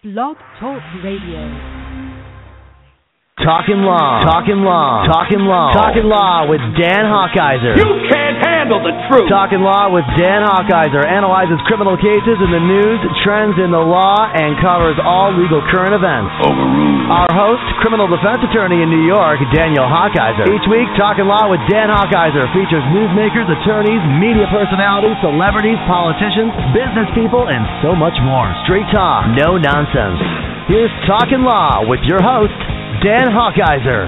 Blog Talk Radio. Talking Law with Dan Hawkeizer. You can't handle the truth. Talking Law with Dan Hawkeizer analyzes criminal cases in the news, trends in the law, and covers all legal current events. Overruled. Our host, criminal defense attorney in New York, Daniel Hawkeizer. Each week, Talking Law with Dan Hawkeizer features newsmakers, attorneys, media personalities, celebrities, politicians, business people, and so much more. Straight talk, no nonsense. Here's Talking Law with your host, Dan Hawkeizer.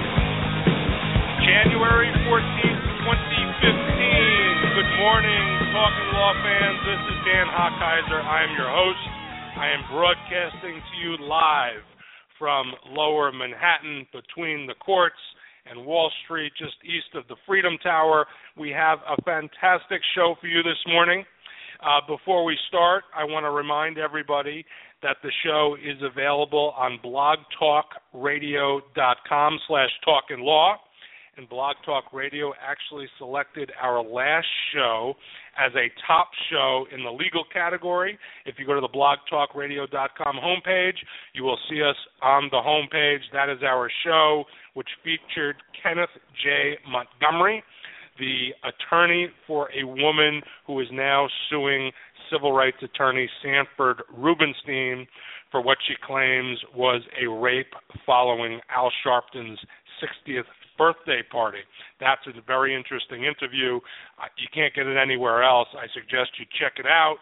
January 14th, 2015. Good morning, Talking Law fans. This is Dan Hawkeizer. I am your host. I am broadcasting to you live from Lower Manhattan between the courts and Wall Street, just east of the Freedom Tower. We have a fantastic show for you this morning. Before we start, I want to remind everybody that the show is available on blogtalkradio.com/talkinlaw. And Blog Talk Radio actually selected our last show as a top show in the legal category. If you go to the blogtalkradio.com homepage, you will see us on the homepage. That is our show, which featured Kenneth J. Montgomery, the attorney for a woman who is now suing civil rights attorney Sanford Rubenstein for what she claims was a rape following Al Sharpton's 60th birthday party. That's a very interesting interview. You can't get it anywhere else. I suggest you check it out.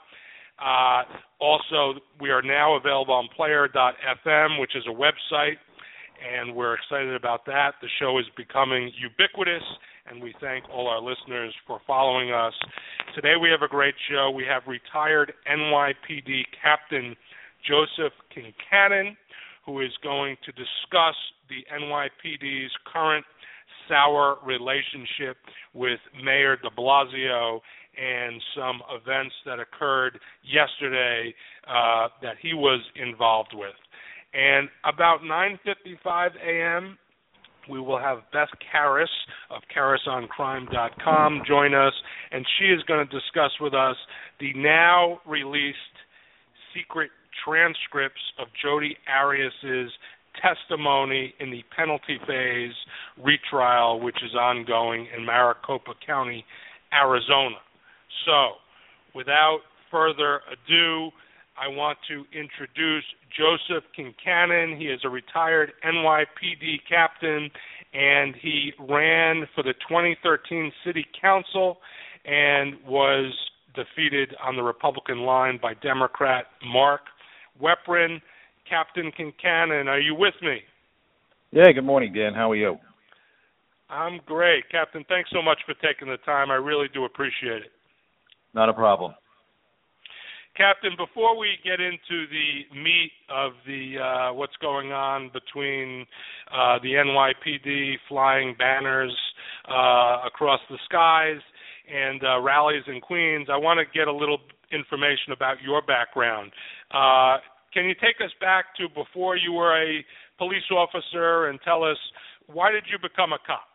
Also, we are now available on player.fm, which is a website, and we're excited about that. The show is becoming ubiquitous, and we thank all our listeners for following us. Today we have a great show. We have retired NYPD Captain Joseph Kincannon, who is going to discuss the NYPD's current sour relationship with Mayor de Blasio and some events that occurred yesterday that he was involved with. And about 9:55 a.m., we will have Beth Karas of KarasOnCrime.com join us, and she is going to discuss with us the now released secret transcripts of Jodi Arias's testimony in the penalty phase retrial, which is ongoing in Maricopa County, Arizona. So, without further ado, I want to introduce Joseph Kincannon. He is a retired NYPD captain, and he ran for the 2013 City Council and was defeated on the Republican line by Democrat Mark Weprin. Captain Kincannon, are you with me? Yeah, good morning, Dan. How are you? I'm great. Captain, thanks so much for taking the time. I really do appreciate it. Not a problem. Captain, before we get into the meat of the what's going on between the NYPD flying banners across the skies and rallies in Queens, I want to get a little information about your background. Can you take us back to before you were a police officer and tell us, why did you become a cop?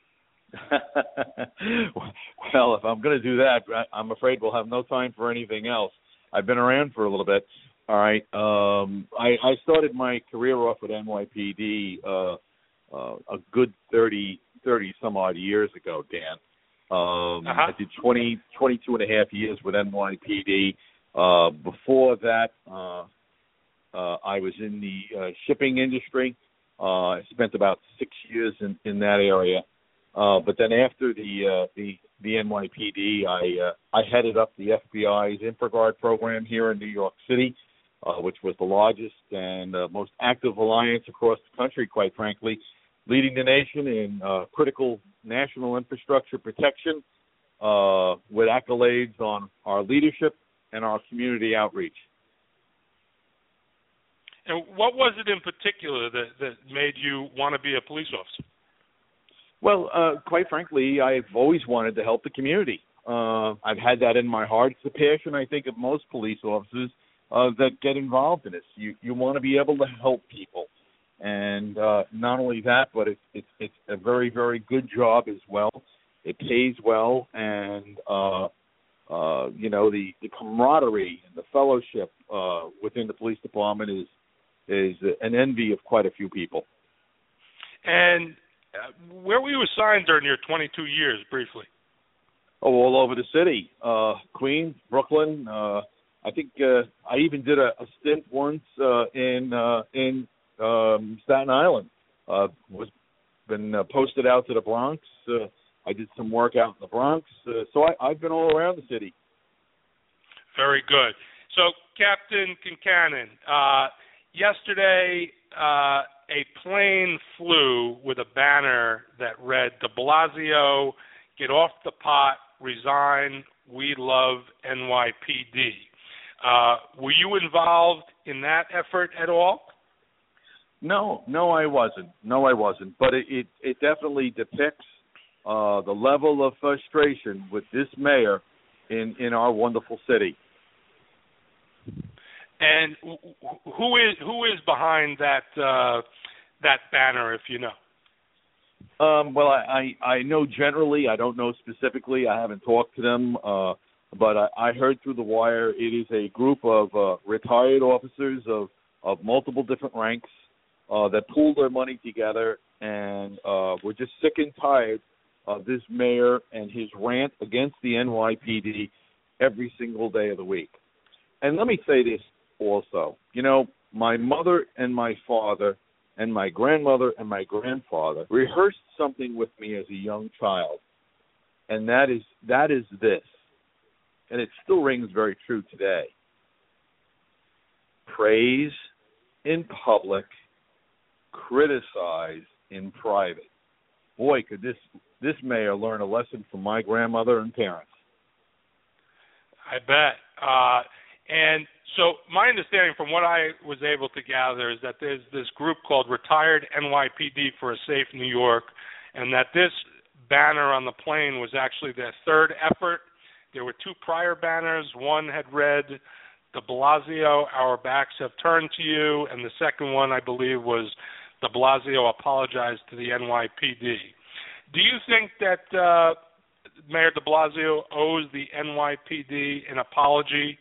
Well, if I'm going to do that, I'm afraid we'll have no time for anything else. I've been around for a little bit. All right. I started my career off at NYPD a good 30 some odd years ago, Dan. I did 22 and a half years with NYPD. Before that, I was in the shipping industry. I spent about 6 years in that area. But then after the NYPD, I headed up the FBI's InfraGard program here in New York City, which was the largest and most active alliance across the country, quite frankly, leading the nation in critical national infrastructure protection with accolades on our leadership and our community outreach. And what was it in particular that made you want to be a police officer? Well, quite frankly, I've always wanted to help the community. I've had that in my heart. It's the passion, I think, of most police officers that get involved in this. You want to be able to help people. And not only that, but it's a very, very good job as well. It pays well, and the camaraderie and the fellowship within the police department is an envy of quite a few people. And where were you assigned during your 22 years, briefly? Oh, all over the city, Queens, Brooklyn. I think I even did a stint once in Staten Island. Been posted out to the Bronx. I did some work out in the Bronx. So I've been all around the city. Very good. So, Captain Kincannon, yesterday a plane flew with a banner that read, "De Blasio, get off the pot, resign, we love NYPD." Were you involved in that effort at all? No, I wasn't. But it definitely depicts the level of frustration with this mayor in our wonderful city. And who is behind that banner, if you know? Well, I know generally. I don't know specifically. I haven't talked to them, but I heard through the wire it is a group of retired officers of multiple different ranks that pooled their money together and were just sick and tired of this mayor and his rant against the NYPD every single day of the week. And let me say this also. My mother and my father and my grandmother and my grandfather rehearsed something with me as a young child, and that is this, and it still rings very true today. Praise in public, criticize in private. Boy, could this mayor learn a lesson from my grandmother and parents. I bet. And so my understanding from what I was able to gather is that there's this group called Retired NYPD for a Safe New York, and that this banner on the plane was actually their third effort. There were two prior banners. One had read, "De Blasio, our backs have turned to you," and the second one, I believe, was "De Blasio apologized to the NYPD." Do you think that Mayor de Blasio owes the NYPD an apology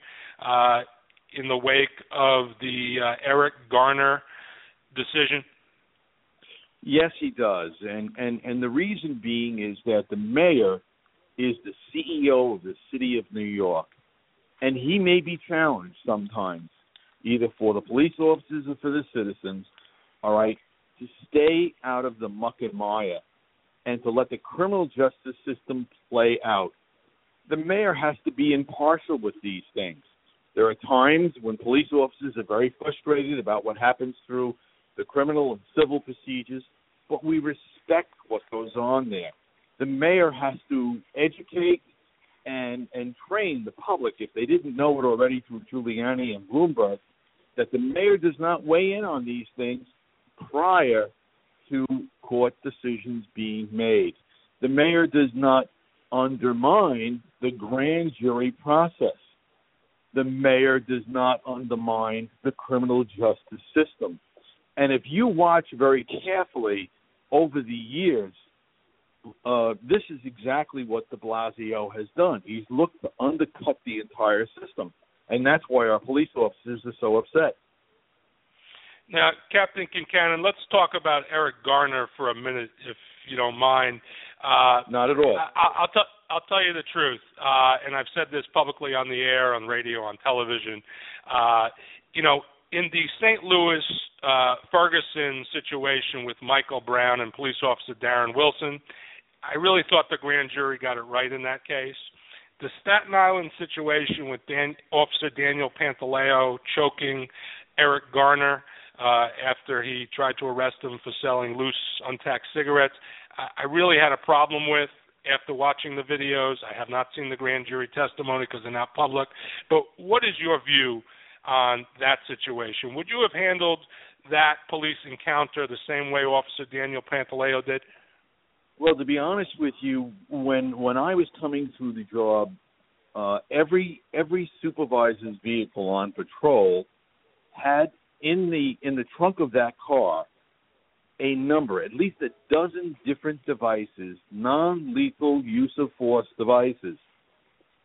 in the wake of the Eric Garner decision? Yes, he does, and the reason being is that the mayor is the CEO of the city of New York, and he may be challenged sometimes, either for the police officers or for the citizens, all right, to stay out of the muck and mire and to let the criminal justice system play out. The mayor has to be impartial with these things. There are times when police officers are very frustrated about what happens through the criminal and civil procedures, but we respect what goes on there. The mayor has to educate and train the public, if they didn't know it already through Giuliani and Bloomberg, that the mayor does not weigh in on these things prior to court decisions being made. The mayor does not undermine the grand jury process. The mayor does not undermine the criminal justice system. And if you watch very carefully over the years, this is exactly what de Blasio has done. He's looked to undercut the entire system, and that's why our police officers are so upset. Now, Captain Kincannon, let's talk about Eric Garner for a minute, if you don't mind. Not at all. I'll tell you the truth, and I've said this publicly on the air, on radio, on television. In the St. Louis Ferguson situation with Michael Brown and police officer Darren Wilson, I really thought the grand jury got it right in that case. The Staten Island situation with Officer Daniel Pantaleo choking Eric Garner after he tried to arrest him for selling loose, untaxed cigarettes, I really had a problem with after watching the videos. I have not seen the grand jury testimony because they're not public. But what is your view on that situation? Would you have handled that police encounter the same way Officer Daniel Pantaleo did? Well, to be honest with you, when I was coming through the job, every supervisor's vehicle on patrol had in the trunk of that car a number, at least a dozen different devices, non-lethal use of force devices.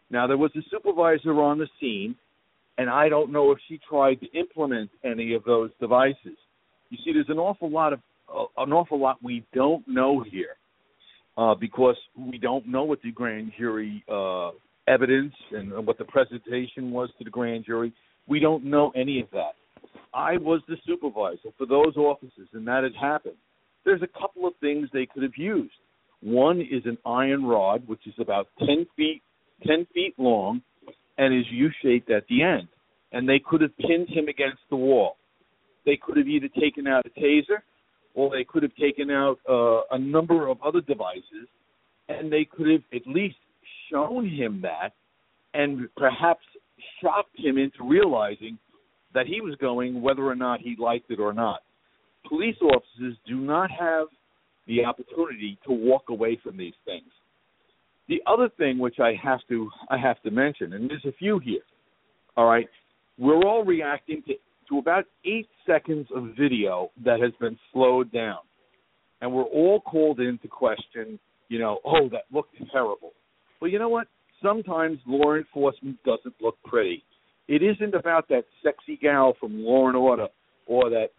Now, there was a supervisor on the scene, and I don't know if she tried to implement any of those devices. You see, there's an awful lot we don't know here because we don't know what the grand jury evidence and what the presentation was to the grand jury. We don't know any of that. I was the supervisor for those officers, and that had happened. There's a couple of things they could have used. One is an iron rod, which is about 10 feet long and is U-shaped at the end. And they could have pinned him against the wall. They could have either taken out a taser or they could have taken out a number of other devices, and they could have at least shown him that and perhaps shocked him into realizing that he was going whether or not he liked it or not. Police officers do not have the opportunity to walk away from these things. The other thing which I have to mention, and there's a few here, all right, we're all reacting to about 8 seconds of video that has been slowed down. And we're all called in to question, oh, that looked terrible. Well, you know what? Sometimes law enforcement doesn't look pretty. It isn't about that sexy gal from Law and Order or that,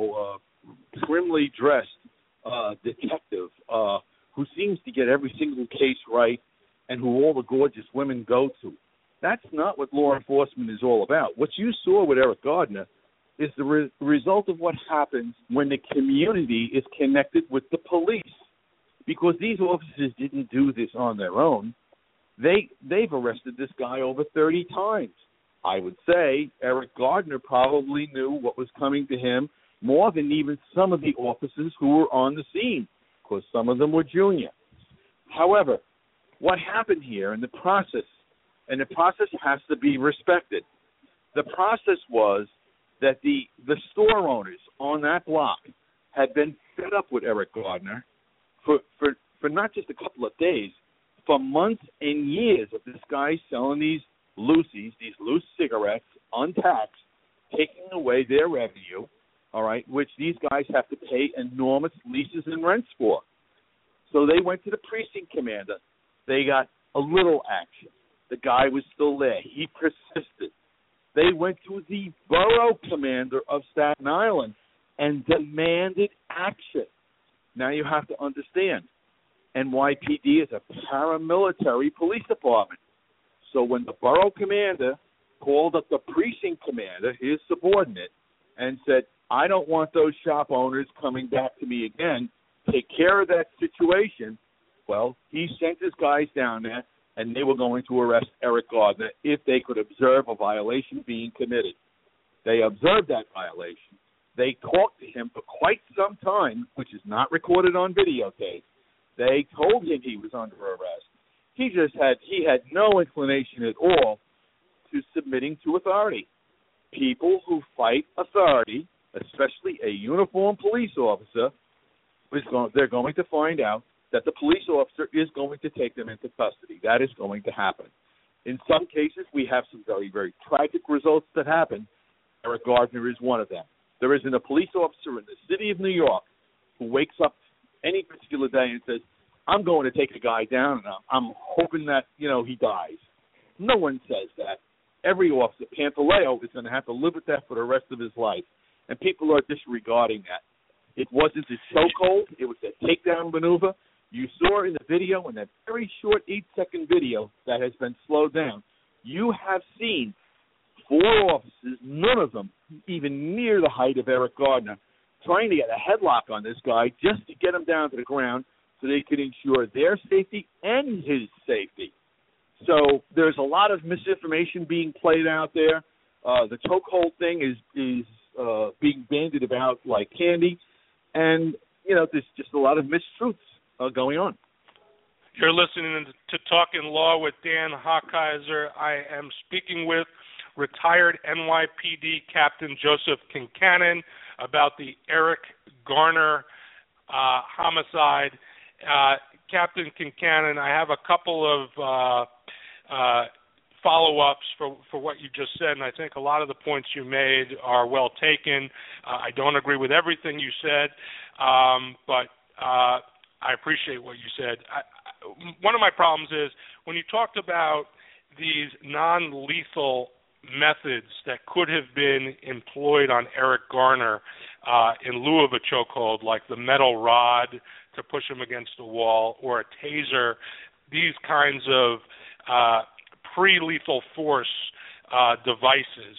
primly dressed detective who seems to get every single case right and who all the gorgeous women go to. That's not what law enforcement is all about. What you saw with Eric Gardner is the result of what happens when the community is connected with the police. Because these officers didn't do this on their own. They've arrested this guy over 30 times. I would say Eric Gardner probably knew what was coming to him more than even some of the officers who were on the scene, because some of them were junior. However, what happened here in the process, and the process has to be respected, the process was that the store owners on that block had been fed up with Eric Gardner for not just a couple of days, for months and years of this guy selling these loosies, these loose cigarettes, untaxed, taking away their revenue, all right, which these guys have to pay enormous leases and rents for. So they went to the precinct commander. They got a little action. The guy was still there. He persisted. They went to the borough commander of Staten Island and demanded action. Now you have to understand, NYPD is a paramilitary police department. So when the borough commander called up the precinct commander, his subordinate, and said, I don't want those shop owners coming back to me again, take care of that situation, well, he sent his guys down there, and they were going to arrest Eric Gardner if they could observe a violation being committed. They observed that violation. They talked to him for quite some time, which is not recorded on videotape. They told him he was under arrest. He had no inclination at all to submitting to authority. People who fight authority, especially a uniformed police officer, they're going to find out that the police officer is going to take them into custody. That is going to happen. In some cases, we have some very, very tragic results that happen. Eric Gardner is one of them. There isn't a police officer in the city of New York who wakes up any particular day and says, I'm going to take a guy down and I'm hoping that, he dies. No one says that. Every officer, Pantaleo, is going to have to live with that for the rest of his life. And people are disregarding that. It wasn't a chokehold. It was a takedown maneuver. You saw in the video, in that very short 8-second video that has been slowed down, you have seen 4 officers, none of them even near the height of Eric Gardner, trying to get a headlock on this guy just to get him down to the ground so they could ensure their safety and his safety. So there's a lot of misinformation being played out there. The chokehold thing is being bandied about like candy. And, there's just a lot of mistruths going on. You're listening to Talking Law with Dan Hochheiser. I am speaking with retired NYPD Captain Joseph Kincannon about the Eric Garner homicide. Captain Kincannon, I have a couple of follow-ups for what you just said, and I think a lot of the points you made are well taken. I don't agree with everything you said, but I appreciate what you said. One of my problems is when you talked about these non-lethal methods that could have been employed on Eric Garner in lieu of a chokehold, like the metal rod to push him against the wall or a taser, these kinds of pre-lethal force devices.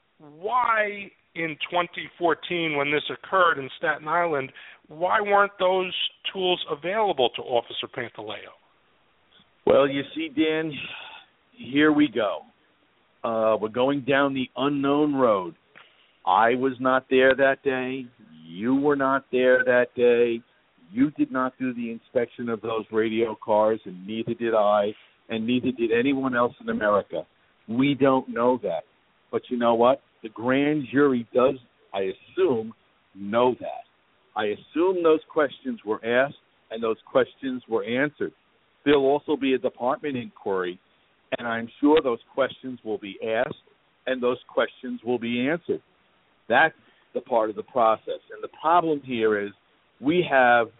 Why in 2014, when this occurred in Staten Island, why weren't those tools available to Officer Pantaleo? Well, you see, Dan, here we go. We're going down the unknown road. I was not there that day. You were not there that day. You did not do the inspection of those radio cars, and neither did I, and neither did anyone else in America. We don't know that. But you know what? The grand jury does, I assume, know that. I assume those questions were asked and those questions were answered. There'll also be a department inquiry, and I'm sure those questions will be asked and those questions will be answered. That's the part of the process. And the problem here is we have,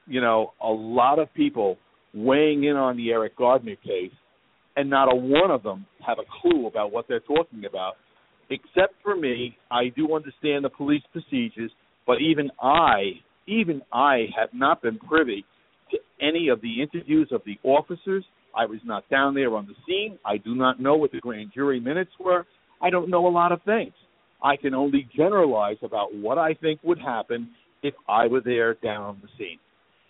a lot of people weighing in on the Eric Garner case, and not a one of them have a clue about what they're talking about. Except for me, I do understand the police procedures, but even I have not been privy to any of the interviews of the officers. I was not down there on the scene. I do not know what the grand jury minutes were. I don't know a lot of things. I can only generalize about what I think would happen if I were there down on the scene.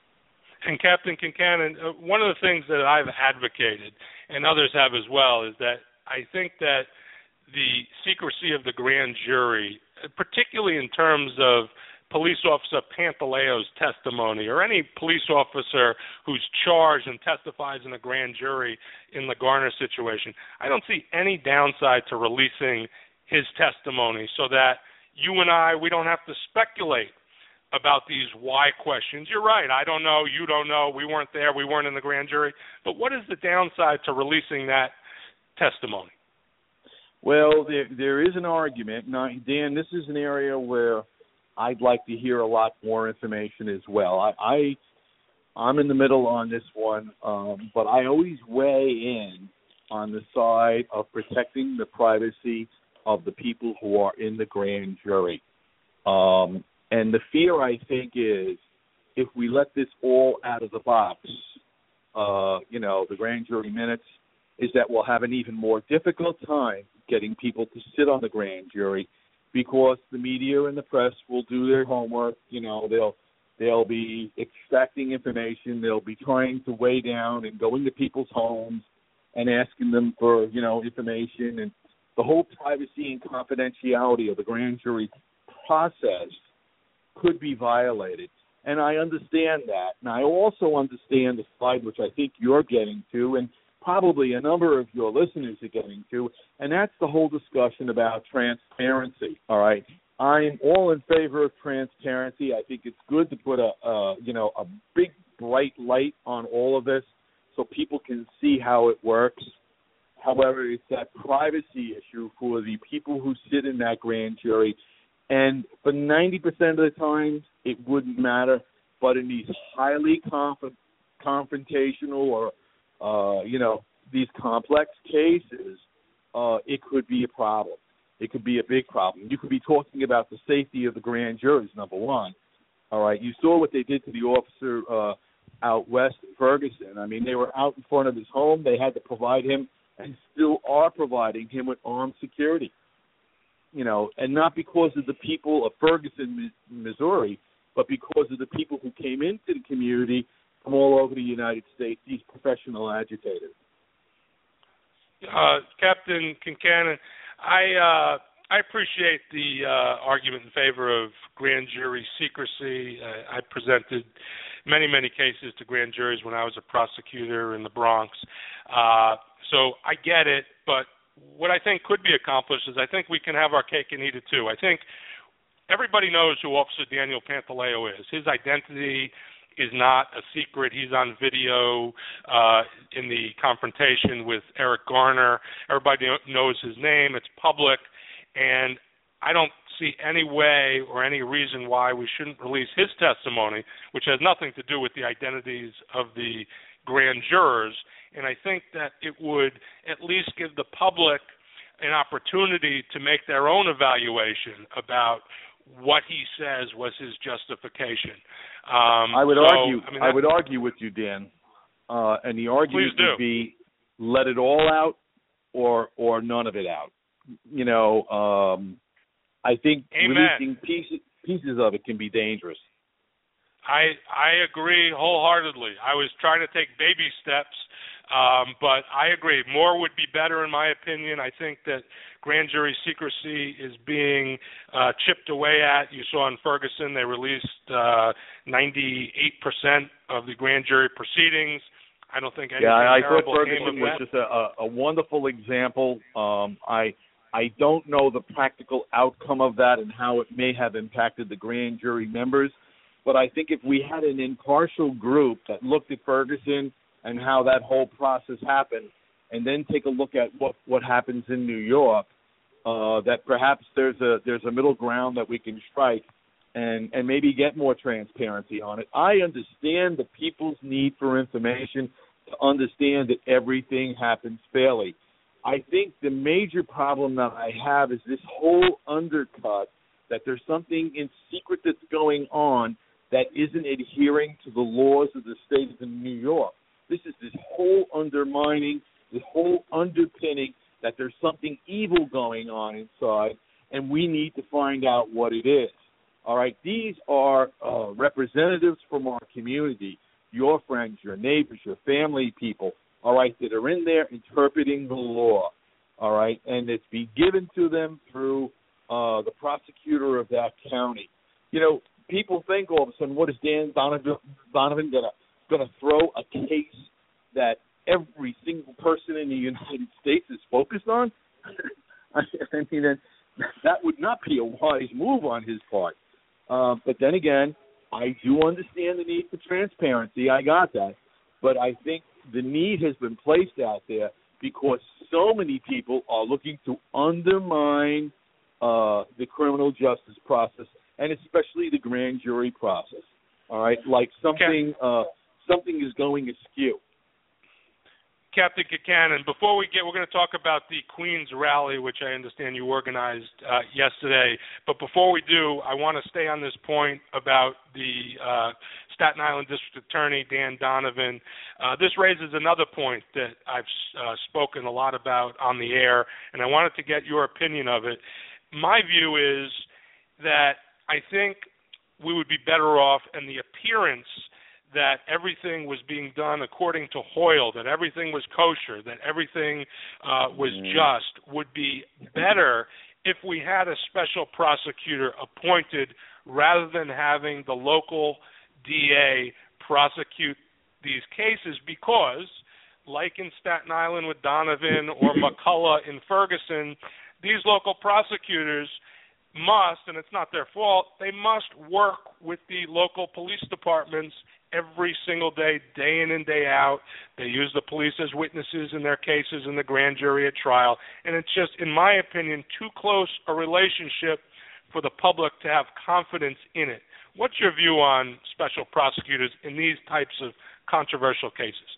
And Captain Kincannon, one of the things that I've advocated, and others have as well, is that I think that the secrecy of the grand jury, particularly in terms of Police Officer Pantaleo's testimony or any police officer who's charged and testifies in a grand jury in the Garner situation, I don't see any downside to releasing his testimony so that you and we don't have to speculate about these why questions. You're right. I don't know. You don't know. We weren't there. We weren't in the grand jury. But what is the downside to releasing that testimony? Well, there is an argument. Now, Dan, this is an area where I'd like to hear a lot more information as well. I'm in the middle on this one, but I always weigh in on the side of protecting the privacy of the people who are in the grand jury. And the fear, I think, is if we let this all out of the box, the grand jury minutes, is that we'll have an even more difficult time getting people to sit on the grand jury because the media and the press will do their homework. They'll be extracting information. They'll be trying to weigh down and go into people's homes and asking them for, information. And the whole privacy and confidentiality of the grand jury process could be violated. And I understand that. And I also understand the side which I think you're getting to, and probably a number of your listeners are getting to, and that's the whole discussion about transparency, all right? I'm all in favor of transparency. I think it's good to put a big, bright light on all of this so people can see how it works. However, it's that privacy issue for the people who sit in that grand jury, and for 90% of the time, it wouldn't matter, but in these highly confrontational or these complex cases, it could be a problem. It could be a big problem. You could be talking about the safety of the grand jurors, number one. All right, you saw what they did to the officer out west in Ferguson. I mean, they were out in front of his home. They had to provide him and still are providing him with armed security. And not because of the people of Ferguson, Missouri, but because of the people who came into the community from all over the United States, these professional agitators. Captain Kincannon, I appreciate the argument in favor of grand jury secrecy. I presented many cases to grand juries when I was a prosecutor in the Bronx. So I get it, but what I think could be accomplished is I think we can have our cake and eat it too. I think everybody knows who Officer Daniel Pantaleo is. His identity is not a secret. He's on video in the confrontation with Eric Garner. Everybody knows his name. It's public. And I don't see any way or any reason why we shouldn't release his testimony, which has nothing to do with the identities of the grand jurors, and I think that it would at least give the public an opportunity to make their own evaluation about what he says was his justification. I would argue with you, Dan, and the argument would be let it all out or none of it out. You know, I think releasing pieces of it can be dangerous. I agree wholeheartedly. I was trying to take baby steps, but I agree. More would be better, in my opinion. I think that grand jury secrecy is being chipped away at. You saw in Ferguson they released 98% of the grand jury proceedings. I don't think anything terrible came of that. Yeah, I thought Ferguson was just a wonderful example. I don't know the practical outcome of that and how it may have impacted the grand jury members, but I think if we had an impartial group that looked at Ferguson and how that whole process happened, and then take a look at what happens in New York, that perhaps there's a middle ground that we can strike and maybe get more transparency on it. I understand the people's need for information to understand that everything happens fairly. I think the major problem that I have is this whole undercut that there's something in secret that's going on that isn't adhering to the laws of the state of New York. This is this whole undermining, this whole underpinning that there's something evil going on inside, and we need to find out what it is. All right, these are representatives from our community, your friends, your neighbors, your family people, all right, that are in there interpreting the law, all right, and it's being given to them through the prosecutor of that county. You know, people think all of a sudden, what is Dan Donovan going to throw a case that every single person in the United States is focused on? I mean, that would not be a wise move on his part. But then again, I do understand the need for transparency. I got that. But I think the need has been placed out there because so many people are looking to undermine the criminal justice process, and especially the grand jury process. All right, like something is going askew. Captain Kikanen, before we're going to talk about the Queens rally, which I understand you organized yesterday. But before we do, I want to stay on this point about the Staten Island District Attorney, Dan Donovan. This raises another point that I've spoken a lot about on the air, and I wanted to get your opinion of it. My view is that I think we would be better off, and the appearance that everything was being done according to Hoyle, that everything was kosher, that everything was just, would be better if we had a special prosecutor appointed rather than having the local DA prosecute these cases, because, like in Staten Island with Donovan or McCullough in Ferguson, these local prosecutors must, and it's not their fault, they must work with the local police departments every single day, day in and day out. They use the police as witnesses in their cases in the grand jury at trial. And it's just, in my opinion, too close a relationship for the public to have confidence in it. What's your view on special prosecutors in these types of controversial cases?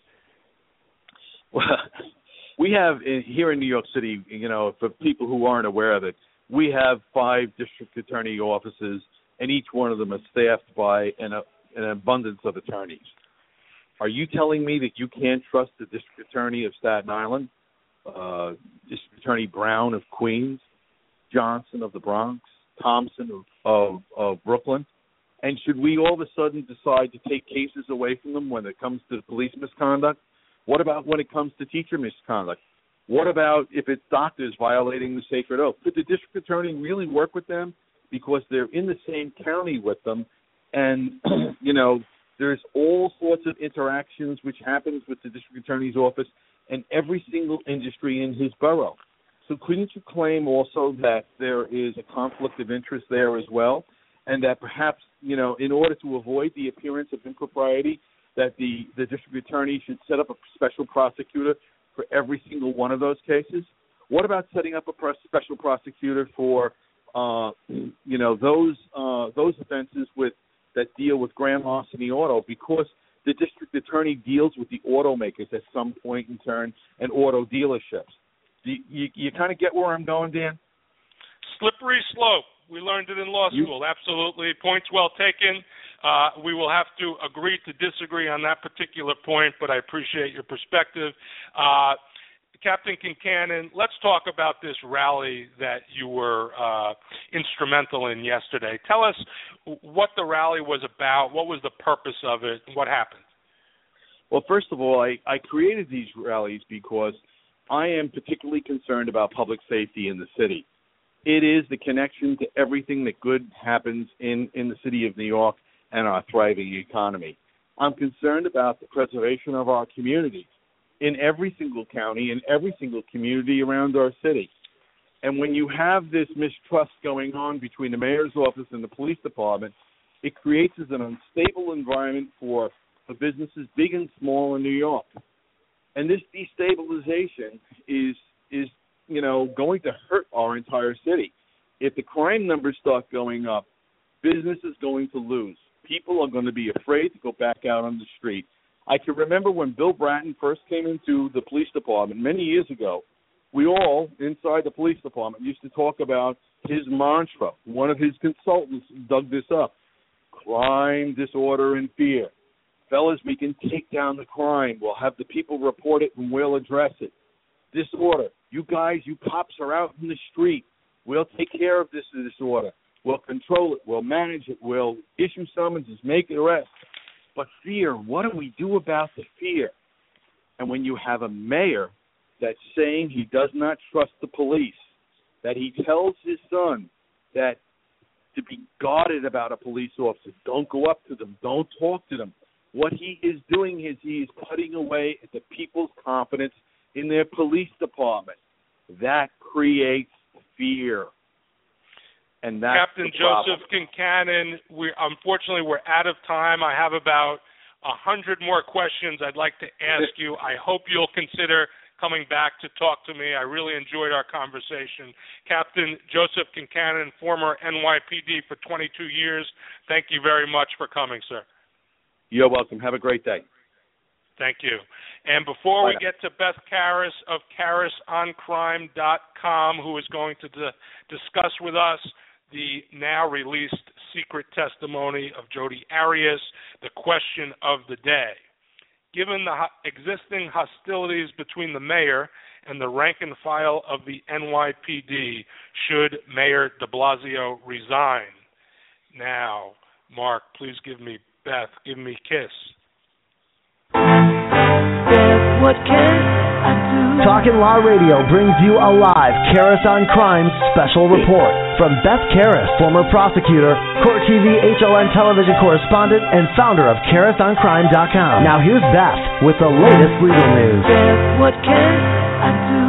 Well, we have here in New York City, you know, for people who aren't aware of it, we have 5 district attorney offices, and each one of them is staffed by an abundance of attorneys. Are you telling me that you can't trust the district attorney of Staten Island, District Attorney Brown of Queens, Johnson of the Bronx, Thompson of Brooklyn? And should we all of a sudden decide to take cases away from them when it comes to police misconduct? What about when it comes to teacher misconduct? What about if it's doctors violating the sacred oath? Could the district attorney really work with them because they're in the same county with them? And, you know, there's all sorts of interactions which happens with the district attorney's office and every single industry in his borough. So couldn't you claim also that there is a conflict of interest there as well, and that perhaps, you know, in order to avoid the appearance of impropriety, that the district attorney should set up a special prosecutor for every single one of those cases? What about setting up a special prosecutor for, you know, those offenses that deal with grand larceny auto? Because the district attorney deals with the automakers at some point in turn and auto dealerships. You kind of get where I'm going, Dan? Slippery slope. We learned it in law school. Absolutely. Points well taken. We will have to agree to disagree on that particular point, but I appreciate your perspective. Captain Kincannon, let's talk about this rally that you were instrumental in yesterday. Tell us what the rally was about, what was the purpose of it, and what happened. Well, first of all, I created these rallies because I am particularly concerned about public safety in the city. It is the connection to everything that good happens in the city of New York and our thriving economy. I'm concerned about the preservation of our communities in every single county, in every single community around our city. And when you have this mistrust going on between the mayor's office and the police department, it creates an unstable environment for businesses big and small in New York. And this destabilization is going to hurt our entire city. If the crime numbers start going up, business is going to lose. People are going to be afraid to go back out on the street. I can remember when Bill Bratton first came into the police department many years ago, we all inside the police department used to talk about his mantra. One of his consultants dug this up: crime, disorder, and fear. Fellas, we can take down the crime. We'll have the people report it and we'll address it. Disorder. You guys, you cops are out in the street. We'll take care of this disorder. We'll control it. We'll manage it. We'll issue summonses, make arrests. But fear, what do we do about the fear? And when you have a mayor that's saying he does not trust the police, that he tells his son that to be guarded about a police officer, don't go up to them, don't talk to them. What he is doing is he is cutting away at the people's confidence in their police department. That creates fear. And that's Captain Joseph Kincannon, unfortunately we're out of time. I have about 100 more questions I'd like to ask you. I hope you'll consider coming back to talk to me. I really enjoyed our conversation. Captain Joseph Kincannon, former NYPD for 22 years, thank you very much for coming, sir. You're welcome. Have a great day. Thank you. And before we get to Beth Karas of KarasOnCrime.com, who is going to discuss with us the now released secret testimony of Jodi Arias, the question of the day. Given the existing hostilities between the mayor and the rank and file of the NYPD, should Mayor de Blasio resign? Now, Mark, please give me Beth, give me kiss. Beth, what can I do? Talkin' Law Radio brings you a live Karas on Crime special report from Beth Karas, former prosecutor, Court TV HLN television correspondent, and founder of KarasOnCrime.com. Now here's Beth with the latest legal news. Beth, what can I do?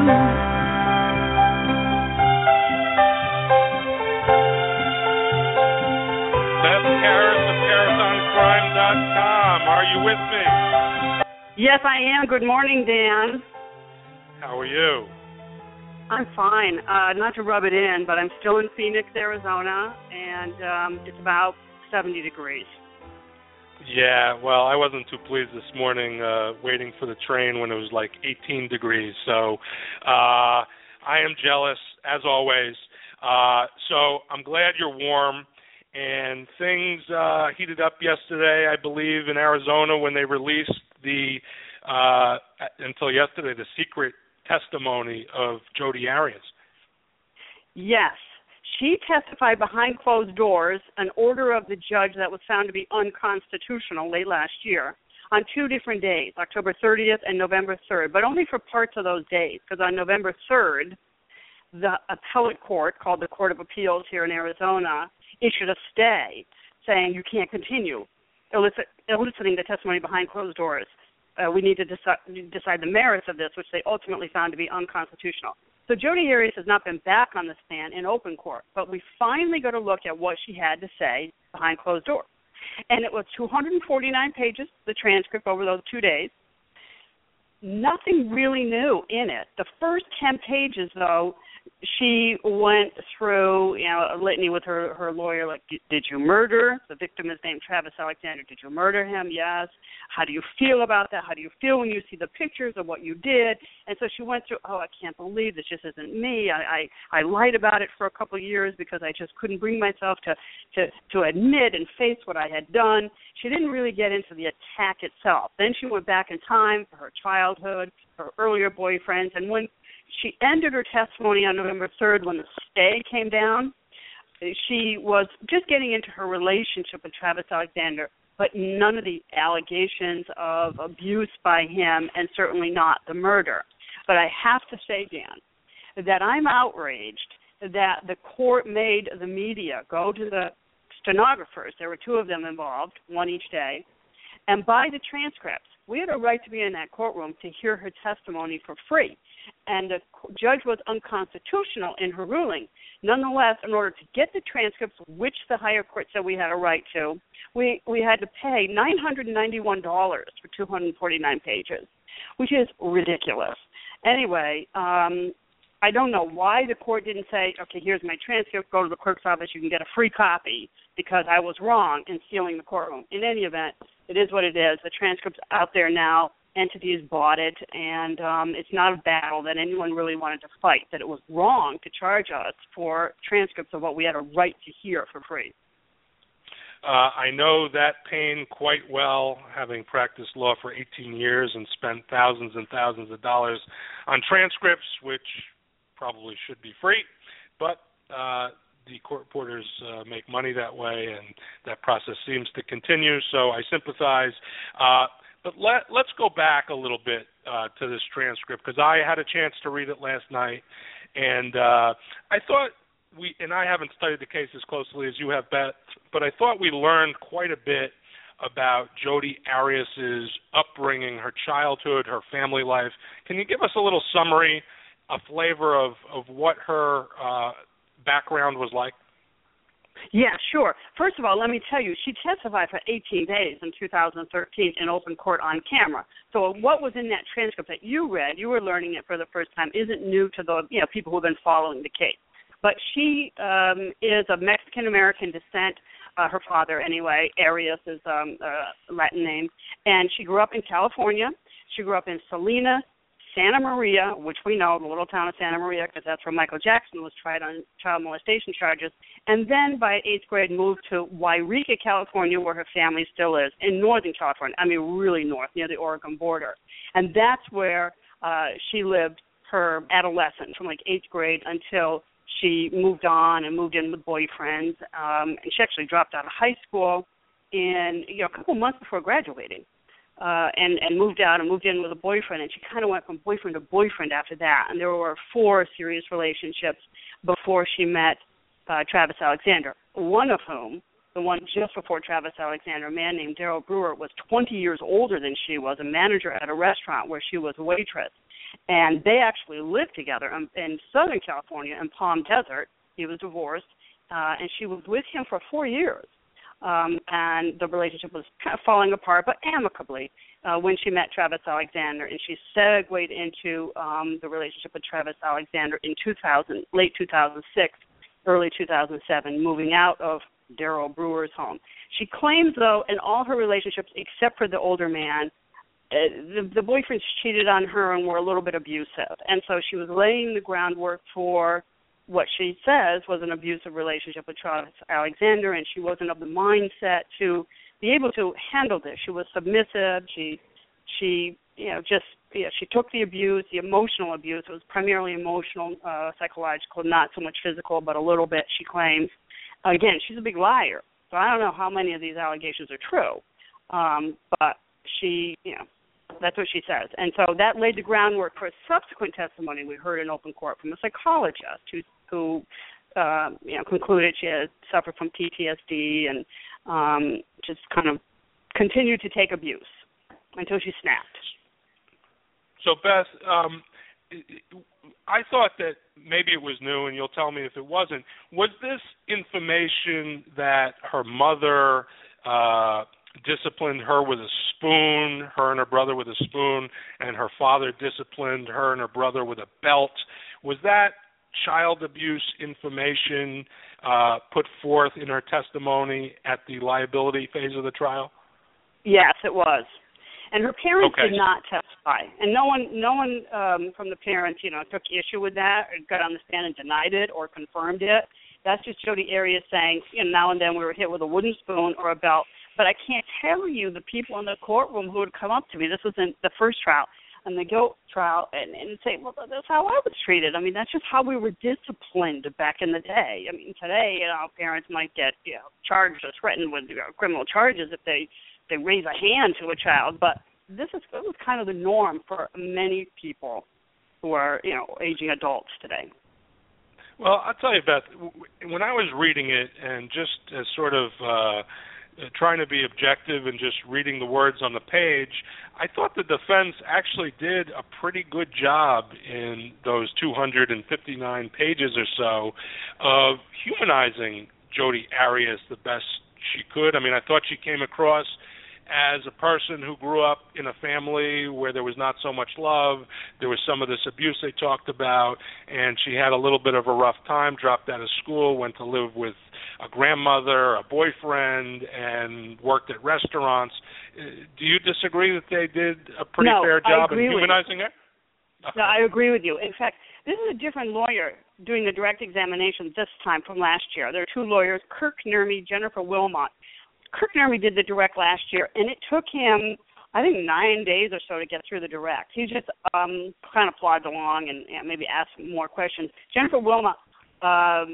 Beth Karas of KarasOnCrime.com. Are you with me? Yes, I am. Good morning, Dan. How are you? I'm fine. Not to rub it in, but I'm still in Phoenix, Arizona, and it's about 70 degrees. Yeah, well, I wasn't too pleased this morning waiting for the train when it was like 18 degrees. So I am jealous, as always. So I'm glad you're warm. And things heated up yesterday, I believe, in Arizona when they released until yesterday, the secret testimony of Jodi Arias. Yes. She testified behind closed doors, an order of the judge that was found to be unconstitutional late last year, on 2 different days, October 30th and November 3rd, but only for parts of those days, because on November 3rd, the appellate court, called the Court of Appeals here in Arizona, issued a stay saying you can't continue eliciting the testimony behind closed doors. We need to decide the merits of this, which they ultimately found to be unconstitutional. So Jodi Arias has not been back on the stand in open court, but we finally got to look at what she had to say behind closed doors. And it was 249 pages, the transcript over those 2 days. Nothing really new in it. The first 10 pages, though, she went through, a litany with her lawyer, like, did you murder? The victim is named Travis Alexander. Did you murder him? Yes. How do you feel about that? How do you feel when you see the pictures of what you did? And so she went through, I can't believe this just isn't me. I lied about it for a couple of years because I just couldn't bring myself to admit and face what I had done. She didn't really get into the attack itself. Then she went back in time for her childhood, her earlier boyfriends, and when she ended her testimony on November 3rd when the stay came down, she was just getting into her relationship with Travis Alexander, but none of the allegations of abuse by him, and certainly not the murder. But I have to say, Dan, that I'm outraged that the court made the media go to the stenographers. There were two of them involved, one each day, and buy the transcripts. We had a right to be in that courtroom to hear her testimony for free, and the judge was unconstitutional in her ruling. Nonetheless, in order to get the transcripts, which the higher court said we had a right to, we had to pay $991 for 249 pages, which is ridiculous. Anyway, I don't know why the court didn't say, okay, here's my transcript, go to the clerk's office, you can get a free copy, because I was wrong in stealing the courtroom. In any event, it is what it is. The transcript's out there now. Entities bought it, and it's not a battle that anyone really wanted to fight, that it was wrong to charge us for transcripts of what we had a right to hear for free. I know that pain quite well, having practiced law for 18 years and spent thousands and thousands of dollars on transcripts, which probably should be free, but the court reporters make money that way, and that process seems to continue, so I sympathize. But let's go back a little bit to this transcript, because I had a chance to read it last night, and I thought and I haven't studied the case as closely as you have, Beth, but I thought we learned quite a bit about Jodi Arias's upbringing, her childhood, her family life. Can you give us a little summary, a flavor of what her background was like? Yeah, sure. First of all, let me tell you, she testified for 18 days in 2013 in open court on camera. So what was in that transcript that you read, you were learning it for the first time, isn't new to the people who have been following the case. But she is of Mexican-American descent. Her father, anyway, Arias is a Latin name. And she grew up in California. She grew up in Salinas, Santa Maria, which we know, the little town of Santa Maria, because that's where Michael Jackson was tried on child molestation charges. And then by 8th grade moved to Yreka, California, where her family still is, in northern California. I mean, really north, near the Oregon border. And that's where she lived her adolescence, from like 8th grade until she moved on and moved in with boyfriends. And she actually dropped out of high school in a couple months before graduating. And moved out and moved in with a boyfriend, and she kind of went from boyfriend to boyfriend after that. And there were 4 serious relationships before she met Travis Alexander, one of whom, the one just before Travis Alexander, a man named Daryl Brewer, was 20 years older than she was, a manager at a restaurant where she was a waitress. And they actually lived together in Southern California in Palm Desert. He was divorced, and she was with him for 4 years. And the relationship was kind of falling apart, but amicably, when she met Travis Alexander. And she segued into the relationship with Travis Alexander in late 2006, early 2007, moving out of Daryl Brewer's home. She claims, though, in all her relationships, except for the older man, the boyfriends cheated on her and were a little bit abusive. And so she was laying the groundwork for what she says was an abusive relationship with Travis Alexander, and she wasn't of the mindset to be able to handle this. She was submissive. She took the abuse, the emotional abuse. It was primarily emotional, psychological, not so much physical, but a little bit, she claims. Again, she's a big liar, so I don't know how many of these allegations are true, but she, that's what she says. And so that laid the groundwork for a subsequent testimony we heard in open court from a psychologist who concluded she had suffered from PTSD and just kind of continued to take abuse until she snapped. So, Beth, I thought that maybe it was new, and you'll tell me if it wasn't. Was this information that her mother disciplined her with a spoon, her and her brother with a spoon, and her father disciplined her and her brother with a belt? Was that child abuse information put forth in her testimony at the liability phase of the trial? Yes, it was. And her parents Okay. did not testify, and no one from the parents, took issue with that, or got on the stand and denied it or confirmed it. That's just Jodi Arias saying, now and then we were hit with a wooden spoon or a belt. But I can't tell you the people in the courtroom who would come up to me. This was in the first trial, and the guilt trial, and say, well, that's how I was treated. I mean, that's just how we were disciplined back in the day. I mean, today, parents might get charged or threatened with criminal charges if they raise a hand to a child, but it was kind of the norm for many people who are, aging adults today. Well, I'll tell you, Beth, when I was reading it and just as sort of trying to be objective and just reading the words on the page, I thought the defense actually did a pretty good job in those 259 pages or so of humanizing Jodi Arias the best she could. I mean, I thought she came across as a person who grew up in a family where there was not so much love, there was some of this abuse they talked about, and she had a little bit of a rough time, dropped out of school, went to live with a grandmother, a boyfriend, and worked at restaurants. Do you disagree that they did a pretty fair job in humanizing her? No, I agree with you. In fact, this is a different lawyer doing the direct examination this time from last year. There are two lawyers, Kirk Nurmi, Jennifer Wilmot. Kirk Nurmi did the direct last year, and it took him, I think, 9 days or so to get through the direct. He just kind of plodded along and maybe asked more questions. Jennifer Wilmot, I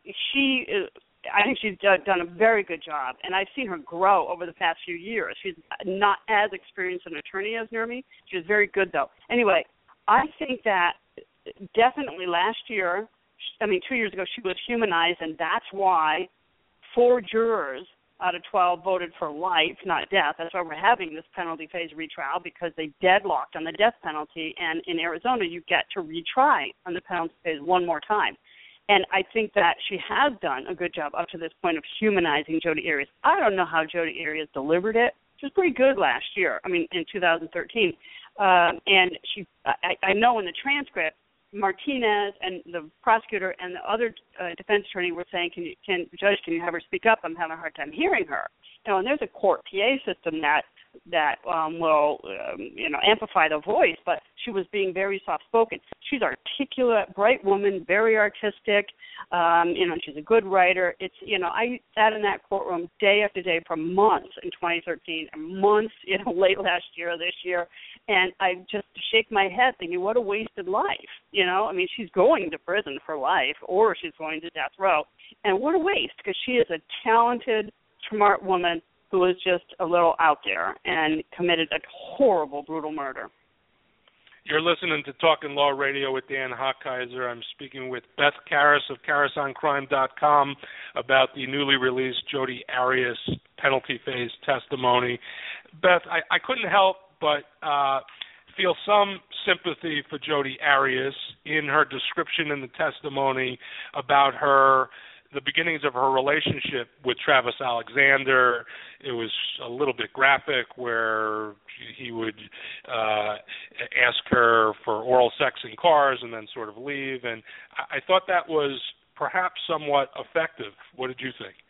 think she's done a very good job, and I've seen her grow over the past few years. She's not as experienced an attorney as Nurmi. She was very good, though. Anyway, I think that definitely 2 years ago, she was humanized, and that's why 4 jurors out of 12 voted for life, not death. That's why we're having this penalty phase retrial, because they deadlocked on the death penalty, and in Arizona you get to retry on the penalty phase one more time. And I think that she has done a good job up to this point of humanizing Jodi Arias. I don't know how Jodi Arias delivered it. She was pretty good last year, in 2013. And I know in the transcript, Martinez and the prosecutor and the other defense attorney were saying, Judge, can you have her speak up? I'm having a hard time hearing her. And there's a court PA system that will amplify the voice, but she was being very soft-spoken. She's articulate, bright woman, very artistic. She's a good writer. I sat in that courtroom day after day for months in 2013 and months, late last year, this year, and I just shake my head thinking, what a wasted life. She's going to prison for life, or she's going to death row, and what a waste, because she is a talented, smart woman who was just a little out there and committed a horrible, brutal murder. You're listening to Talking Law Radio with Dan Hochheiser. I'm speaking with Beth Karas of KarasOnCrime.com about the newly released Jodi Arias penalty phase testimony. Beth, I couldn't help but feel some sympathy for Jodi Arias in her description in the testimony about the beginnings of her relationship with Travis Alexander. It was a little bit graphic, where he would ask her for oral sex in cars and then sort of leave. And I thought that was perhaps somewhat effective. What did you think?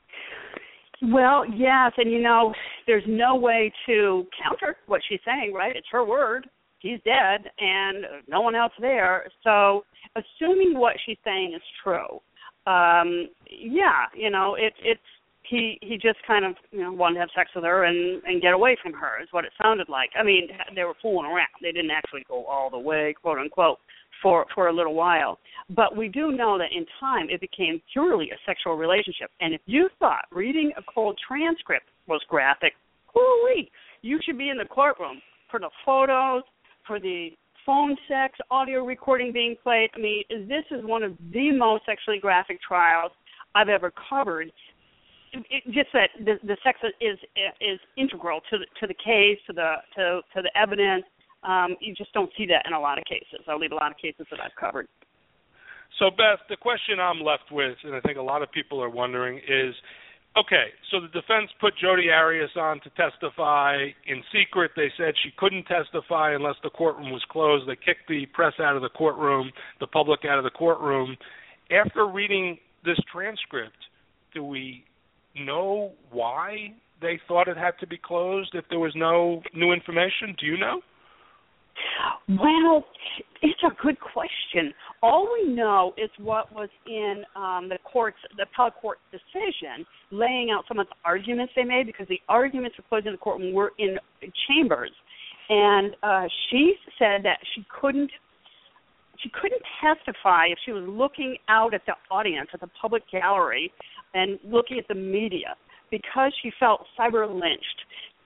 Well, yes, and there's no way to counter what she's saying, right? It's her word. He's dead, and no one else there. So assuming what she's saying is true, he just kind of wanted to have sex with her and get away from her is what it sounded like. They were fooling around. They didn't actually go all the way, quote unquote, for a little while. But we do know that in time it became purely a sexual relationship. And if you thought reading a cold transcript was graphic, whoo-wee, you should be in the courtroom for the photos, for the phone sex, audio recording being played. This is one of the most sexually graphic trials I've ever covered. Just that the sex is integral to the case, to the evidence. You just don't see that in a lot of cases. I'll leave a lot of cases that I've covered. So, Beth, the question I'm left with, and I think a lot of people are wondering, is Okay, so the defense put Jodi Arias on to testify in secret. They said she couldn't testify unless the courtroom was closed. They kicked the press out of the courtroom, the public out of the courtroom. After reading this transcript, do we know why they thought it had to be closed if there was no new information? Do you know? Well, it's a good question. All we know is what was in the appellate court's decision, laying out some of the arguments they made, because the arguments for closing the courtroom were in chambers, and she said that she couldn't testify if she was looking out at the audience, at the public gallery, and looking at the media, because she felt cyber-lynched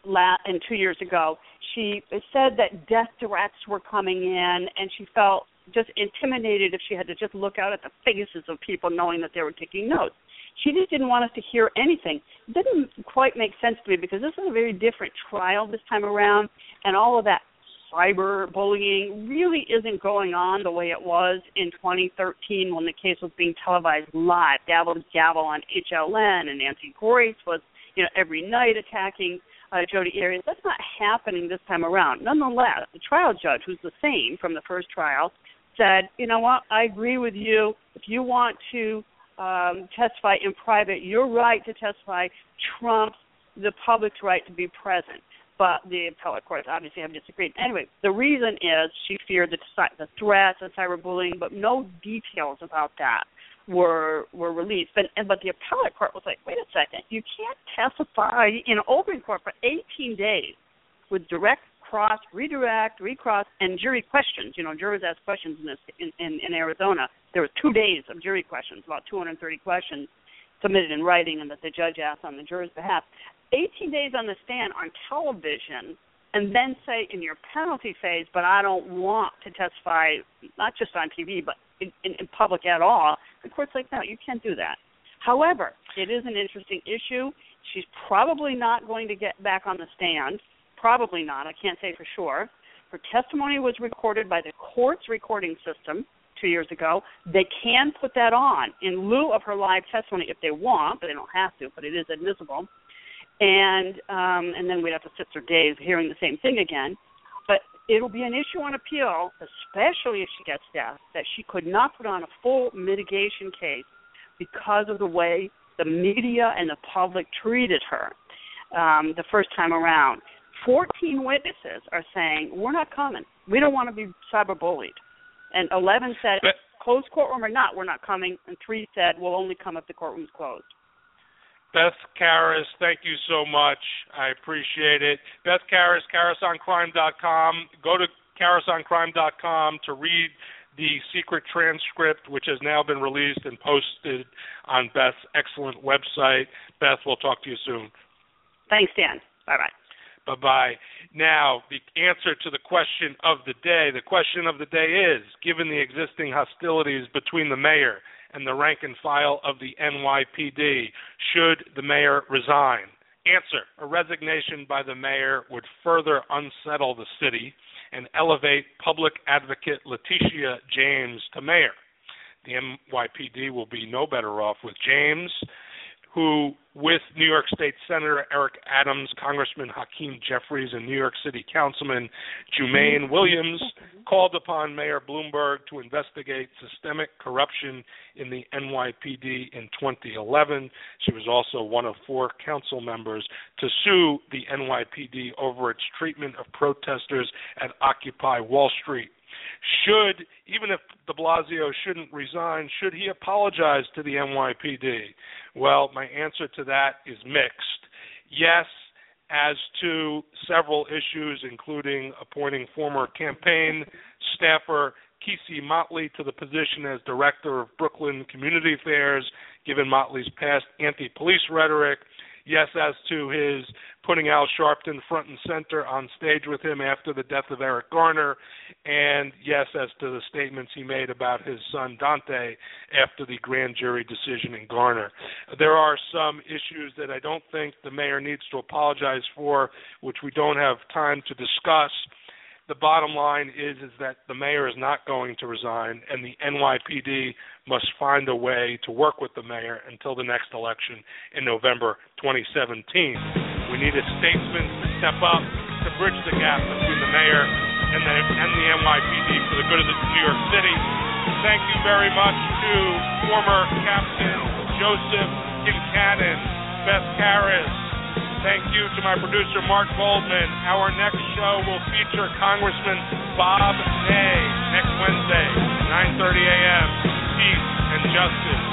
2 years ago. She said that death threats were coming in, and she felt just intimidated if she had to just look out at the faces of people knowing that they were taking notes. She just didn't want us to hear anything. It didn't quite make sense to me, because this is a very different trial this time around, and all of that cyberbullying really isn't going on the way it was in 2013 when the case was being televised live, gavel to gavel on HLN, and Nancy Grace was, every night attacking Jodi Arias. That's not happening this time around. Nonetheless, the trial judge, who's the same from the first trial, said, you know what, I agree with you. If you want to testify in private, your right to testify trumps the public's right to be present. But the appellate courts obviously have disagreed. Anyway, the reason is she feared the threats and cyberbullying, but no details about that were released. But the appellate court was like, wait a second, you can't testify in open court for 18 days with direct, cross, redirect, recross, and jury questions. Jurors ask questions in Arizona. There were 2 days of jury questions, about 230 questions submitted in writing and that the judge asked on the jurors' behalf. 18 days on the stand on television, and then say in your penalty phase, but I don't want to testify, not just on TV, but in public at all. The court's like, no, you can't do that. However, it is an interesting issue. She's probably not going to get back on the stand. Probably not. I can't say for sure. Her testimony was recorded by the court's recording system 2 years ago. They can put that on in lieu of her live testimony if they want, but they don't have to, but it is admissible. And then we'd have to sit through days hearing the same thing again. But it'll be an issue on appeal, especially if she gets death, that she could not put on a full mitigation case because of the way the media and the public treated her the first time around. 14 witnesses are saying, we're not coming. We don't want to be cyberbullied. And 11 said, closed courtroom or not, we're not coming. And 3 said, we'll only come if the courtroom's closed. Beth Karas, thank you so much. I appreciate it. Beth Karas, KarasOnCrime.com. Go to KarasOnCrime.com to read the secret transcript, which has now been released and posted on Beth's excellent website. Beth, we'll talk to you soon. Thanks, Dan. Bye-bye. Bye-bye. Now, the answer to the question of the day. The question of the day is, given the existing hostilities between the mayor and the rank and file of the NYPD, should the mayor resign? Answer, a resignation by the mayor would further unsettle the city and elevate public advocate Letitia James to mayor. The NYPD will be no better off with James, who, with New York State Senator Eric Adams, Congressman Hakeem Jeffries, and New York City Councilman Jumaine Williams, called upon Mayor Bloomberg to investigate systemic corruption in the NYPD in 2011. She was also one of 4 council members to sue the NYPD over its treatment of protesters at Occupy Wall Street. Even if de Blasio shouldn't resign, should he apologize to the NYPD? Well, my answer to that is mixed. Yes, as to several issues, including appointing former campaign staffer Kesey Motley to the position as Director of Brooklyn Community Affairs, given Motley's past anti-police rhetoric. Yes, as to his putting Al Sharpton front and center on stage with him after the death of Eric Garner, and yes, as to the statements he made about his son Dante after the grand jury decision in Garner. There are some issues that I don't think the mayor needs to apologize for, which we don't have time to discuss. the bottom line is that the mayor is not going to resign, and the NYPD must find a way to work with the mayor until the next election in November 2017. We need a statesman to step up to bridge the gap between the mayor and the NYPD for the good of New York City. Thank you very much to former Captain Joseph Kincannon, Beth Harris. Thank you to my producer, Mark Goldman. Our next show will feature Congressman Bob Ney next Wednesday, 9:30 a.m. Peace and justice.